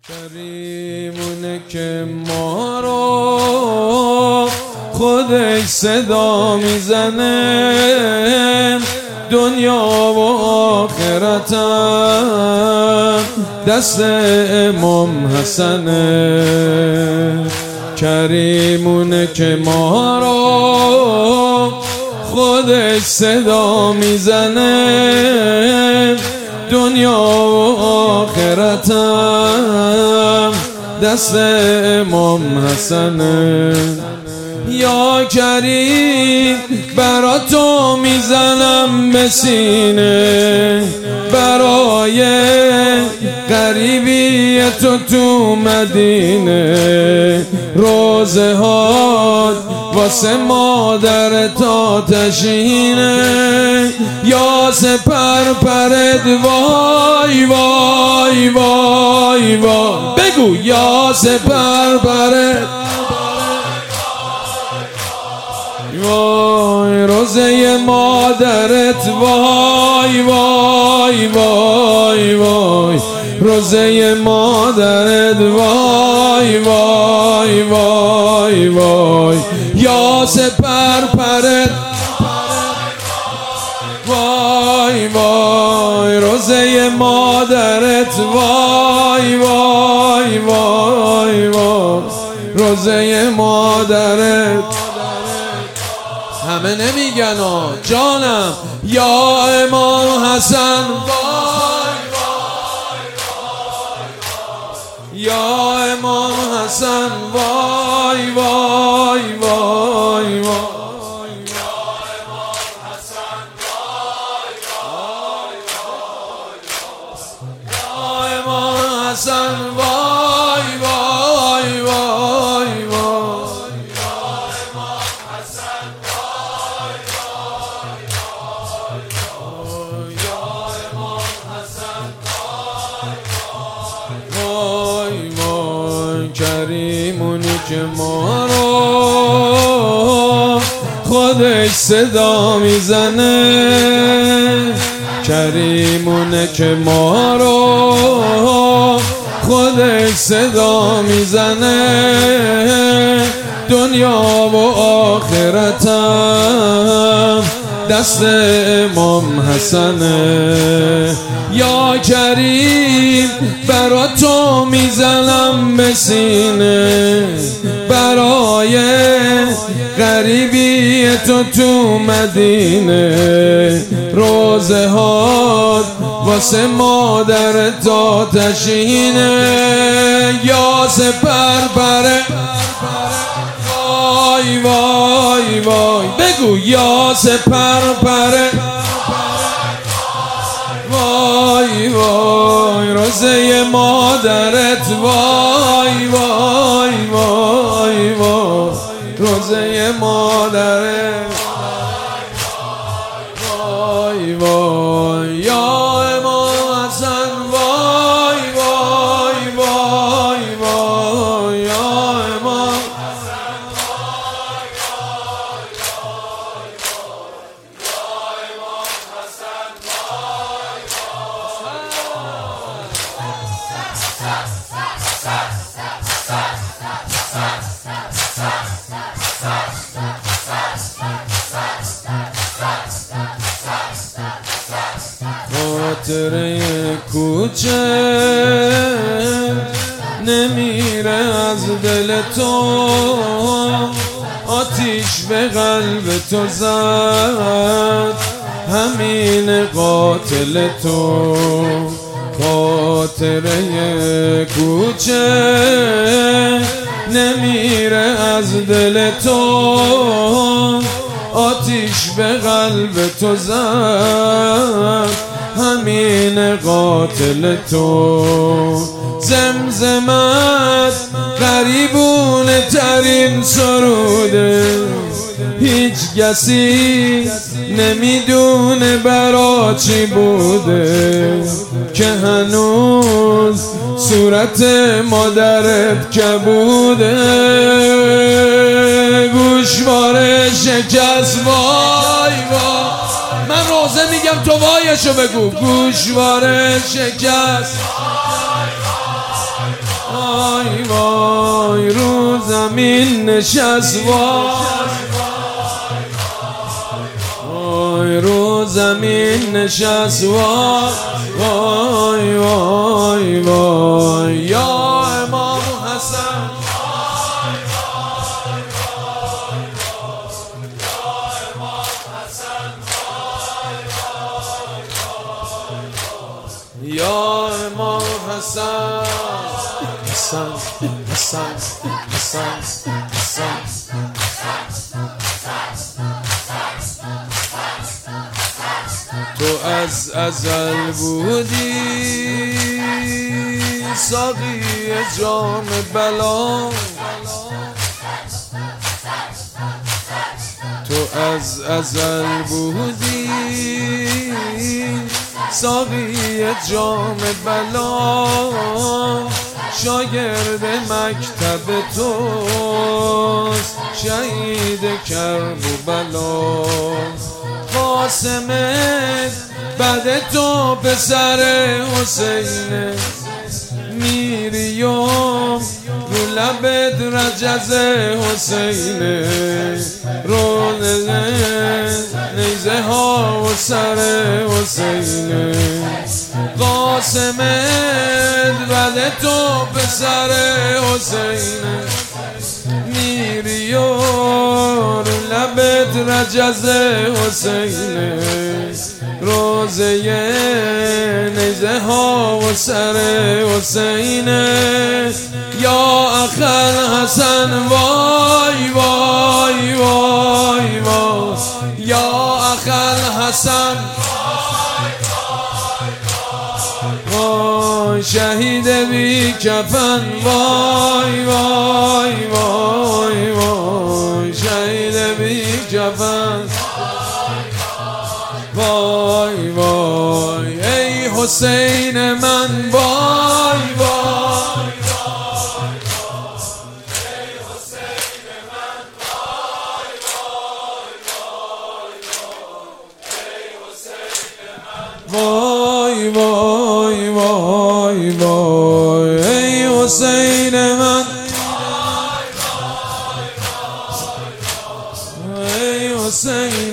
کریمونه که ما رو خودش صدا میزنه، دنیا و آخرتم دست امام حسنه. کریمونه که ما رو خودش صدا میزنه، دنیا و آخرتم دست امام حسنه. یا کریم برا تو میزنم به سینه، برای غریبی تو مدینه. روزه هات واسه مادر تا تشینه، یا سپر پرد وای وای وای وای. بگو یا سپر پرد وای، روزه مادرت وای وای وای وای، روزه مادرت وای وای وای وای. یا سپر پرد وای وای، روزه مادرت وای وای وای وای، روزه مادرت. همه نمیگن جانم. یا امام حسن وای وای وای، یا امام حسن وای وای وای وای، یا امام حسن وای وای وای، یا امام حسن وای وای وای وای. کریمونی که ما رو خودش صدا میزنه، کریمونه که ما رو خودش صدا میزنه، دنیا و آخرتم دست امام حسنه. یا کریم برا تو میزنم به سینه، برای غریبی تو مدینه. روزه هات واسه مادر تا تشینه، یا سپر پره وای وای وای. بگو یا سپر پره وای وای، روزه مادرت وای وای وای وای، روزه مادرت وای وای. یا امام حسن وای وای وای وای، یا امام حسن وای وای وای وای، یا امام حسن وای خاطره کوچه نمیره از دل تو، آتیش به قلب تو زد همین قاتل تو. خاطره کوچه نمیره از دل تو، آتیش به قلب تو زد همین قاتل تو. زمزمت غریبونه ترین سروده، هیچ کسی نمیدونه برا چی بوده، که هنوز صورت مادرت کبوده. گوشواره شکست وای وای، من روزه میگم تو وایشو بگو. گوشواره شکست زمین نشست وای رو زمین نشست وای وای وای یا امام حسن یا امام حسن حسن حسن حسن حسن تو از ازل بودی ساقی جام بلا تو از ازل بودی ساقی جام بلا شاگرد مکتب توست شهید کرب و بلا قاسمت بعد تو پسر حسینه میریوم رو لبت رجز حسینه رو نیزه ها و سر حسینه قاسمت بعد تو پسر حسینه میریوم رو لبت رجز حسینه روزه نیزه ها و سر حسینه یا اخل حسن وای وای وای وای یا اخل حسن وای شهید بی کفن وای وای وای وای شهید بی کفن وای وای ای حسین من وای وای ای حسین من وای وای وای وای وای ای حسین من ای حسین